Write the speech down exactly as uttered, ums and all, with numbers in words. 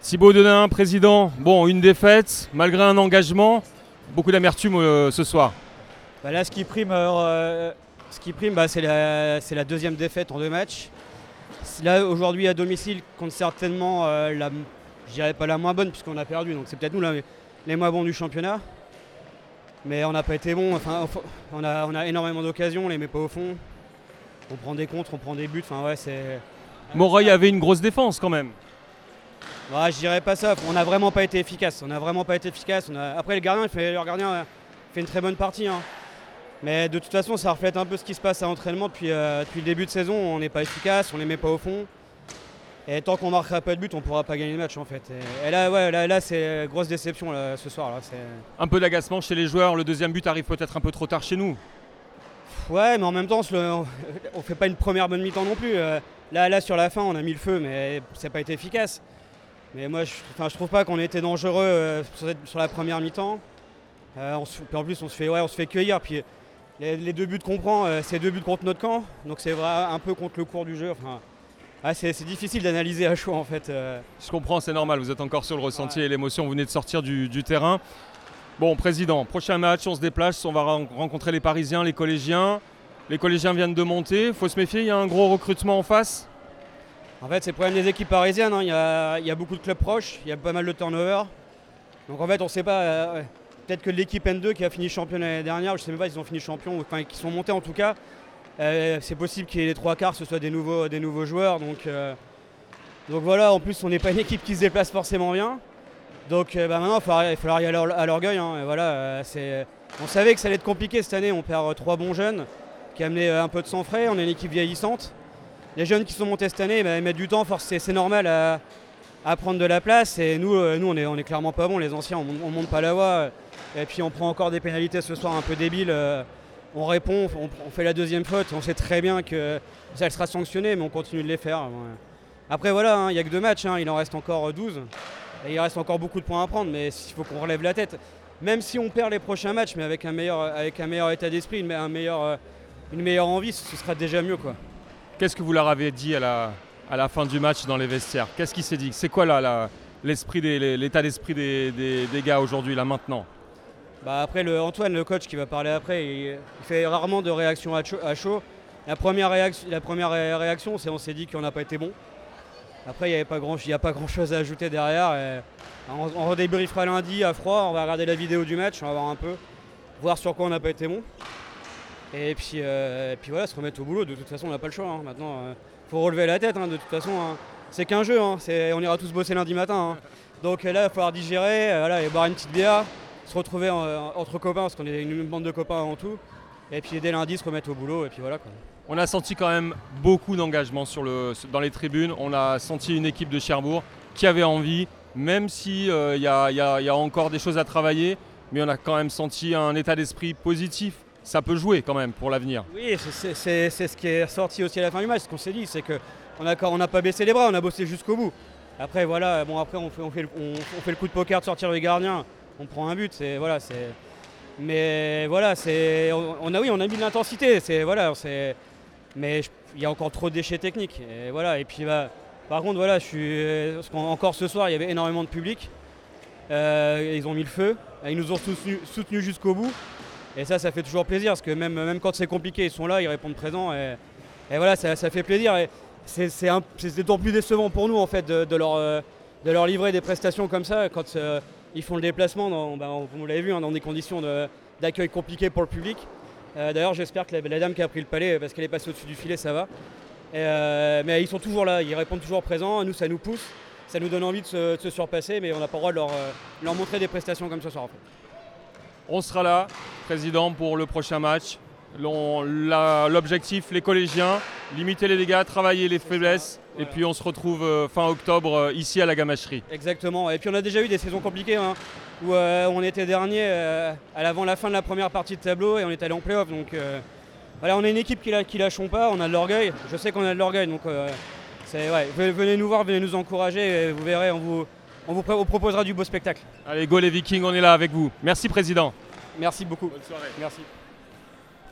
Thibaut Denain, président. Bon, une défaite, malgré un engagement, beaucoup d'amertume euh, ce soir. Bah là, ce qui prime, euh, ce qui prime bah, c'est la, c'est la deuxième défaite en deux matchs. Là, aujourd'hui, à domicile, contre certainement, euh, la, je dirais pas la moins bonne, puisqu'on a perdu, donc c'est peut-être nous là, les moins bons du championnat. Mais on n'a pas été bons, enfin, on a, on a énormément d'occasions, on les met pas au fond. On prend des contres, on prend des buts, enfin ouais, c'est... Moreuil avait une grosse défense quand même. Ouais, je dirais pas ça, on n'a vraiment pas été efficace. On n'a vraiment pas été efficace. On a... Après, le gardien, il fait, le gardien fait une très bonne partie. Hein. Mais de toute façon, ça reflète un peu ce qui se passe à l'entraînement depuis, euh, depuis le début de saison. On n'est pas efficace, on les met pas au fond. Et tant qu'on marquera pas de but, on pourra pas gagner le match en fait. Et, et là, ouais, là, là c'est grosse déception là, ce soir. Là, c'est... Un peu d'agacement chez les joueurs. Le deuxième but arrive peut-être un peu trop tard chez nous. Ouais, mais en même temps, on ne fait pas une première bonne mi-temps non plus. Là, là, sur la fin, on a mis le feu, mais ça n'a pas été efficace. Mais moi, je, enfin, je trouve pas qu'on ait été dangereux euh, sur, cette, sur la première mi-temps. Euh, on se, puis en plus, on se fait, ouais, on se fait cueillir. Puis les, les deux buts qu'on prend, euh, c'est deux buts contre notre camp. Donc c'est vrai, un peu contre le cours du jeu. Enfin, ah, c'est, c'est difficile d'analyser à chaud en fait. Euh. Je comprends, c'est normal. Vous êtes encore sur le ressenti ouais. et l'émotion. Vous venez de sortir du, du terrain. Bon, président, prochain match, on se déplace. On va rencontrer les Parisiens, les collégiens. Les collégiens viennent de monter. Il faut se méfier, il y a un gros recrutement en face. En fait, c'est le problème des équipes parisiennes. Hein. Il, y a, il y a beaucoup de clubs proches, il y a pas mal de turnover. Donc en fait, on ne sait pas. Euh, ouais. Peut-être que l'équipe N deux qui a fini champion l'année dernière, je ne sais même pas s'ils ont fini champion, enfin qui sont montés en tout cas. Euh, c'est possible qu'il y ait les trois quarts, ce soit des nouveaux, des nouveaux joueurs. Donc, euh, donc voilà, en plus, on n'est pas une équipe qui se déplace forcément bien. Donc euh, bah, maintenant, il va falloir, il va falloir y aller à l'orgueil. Hein. Et voilà, euh, c'est, on savait que ça allait être compliqué cette année. On perd euh, trois bons jeunes qui amenaient euh, un peu de sang frais. On est une équipe vieillissante. Les jeunes qui sont montés cette année, bah, ils mettent du temps, c'est, c'est normal à, à prendre de la place. Et nous, euh, nous on, est, on est clairement pas bons, les anciens, on ne monte pas la voie. Et puis on prend encore des pénalités ce soir un peu débiles. Euh, on répond, on, on fait la deuxième faute. On sait très bien que ça sera sanctionné, mais on continue de les faire. Après voilà, il hein, n'y a que deux matchs, hein, il en reste encore douze. Et il reste encore beaucoup de points à prendre, mais il faut qu'on relève la tête. Même si on perd les prochains matchs, mais avec un meilleur, avec un meilleur état d'esprit, une, un meilleur, une meilleure envie, ce sera déjà mieux, quoi. Qu'est-ce que vous leur avez dit à la, à la fin du match dans les vestiaires? Qu'est-ce qui s'est dit? C'est quoi là, là, l'esprit des, l'état d'esprit des, des, des gars aujourd'hui, là, maintenant? Bah après, le, Antoine, le coach qui va parler après, il, il fait rarement de réaction à chaud. À chaud. La première réaction, la première réaction, c'est on s'est dit qu'on n'a pas été bon. Après, il n'y a pas grand, y a pas grand chose à ajouter derrière. Et on, on redébriefera lundi à froid, on va regarder la vidéo du match, on va voir un peu, voir sur quoi on n'a pas été bon. Et puis, euh, et puis voilà, se remettre au boulot. De toute façon, on n'a pas le choix. Hein. Maintenant, il euh, faut relever la tête. Hein. De toute façon, hein. C'est qu'un jeu. Hein. C'est, on ira tous bosser lundi matin. Hein. Donc là, il va falloir digérer, euh, voilà, et boire une petite bière, se retrouver en, euh, entre copains, parce qu'on est une bande de copains avant tout. Et puis dès lundi, se remettre au boulot. Et puis voilà, quoi. On a senti quand même beaucoup d'engagement sur le, dans les tribunes. On a senti une équipe de Cherbourg qui avait envie, même s'il euh, y, a, y, a, y a encore des choses à travailler, mais on a quand même senti un état d'esprit positif. Ça peut jouer quand même pour l'avenir. Oui, c'est, c'est, c'est ce qui est ressorti aussi à la fin du match. Ce qu'on s'est dit, c'est qu'on n'a on a pas baissé les bras, on a bossé jusqu'au bout. Après, voilà, bon, après on fait, on, fait le, on, on fait le coup de poker de sortir les gardiens, on prend un but. C'est, voilà, c'est... Mais voilà, c'est, on, on a, oui, on a mis de l'intensité. C'est, voilà, c'est... Mais il y a encore trop de déchets techniques. Et, voilà, et puis, bah, par contre, voilà, je suis, parce qu'encore ce soir, il y avait énormément de public. Euh, ils ont mis le feu. Ils nous ont soutenus soutenus jusqu'au bout. Et ça, ça fait toujours plaisir, parce que même, même quand c'est compliqué, ils sont là, ils répondent présents. Et, et voilà, ça, ça fait plaisir. Et c'est, c'est, un, c'est d'autant plus décevant pour nous, en fait, de, de, leur, de leur livrer des prestations comme ça, quand euh, ils font le déplacement, dans, bah, vous l'avez vu, hein, dans des conditions de, d'accueil compliquées pour le public. Euh, d'ailleurs, j'espère que la, la dame qui a pris le palais, parce qu'elle est passée au-dessus du filet, ça va. Et, euh, mais ils sont toujours là, ils répondent toujours présents. Nous, ça nous pousse, ça nous donne envie de se, de se surpasser, mais on n'a pas le droit de leur, euh, leur montrer des prestations comme ce soir, en fait. On sera là, président, pour le prochain match. L'objectif, les collégiens, limiter les dégâts, travailler les faiblesses. Voilà. Et puis on se retrouve fin octobre ici à la Gamacherie. Exactement. Et puis on a déjà eu des saisons compliquées, hein, où euh, on était dernier euh, à l'avant la fin de la première partie de tableau et on est allé en play-off. Donc euh, voilà, on est une équipe qui, qui lâchons pas, on a de l'orgueil. Je sais qu'on a de l'orgueil, donc euh, c'est, ouais, venez nous voir, venez nous encourager. Et vous verrez, on vous... On vous, on vous proposera du beau spectacle. Allez, go les Vikings, on est là avec vous. Merci président. Merci beaucoup. Bonne soirée. Merci.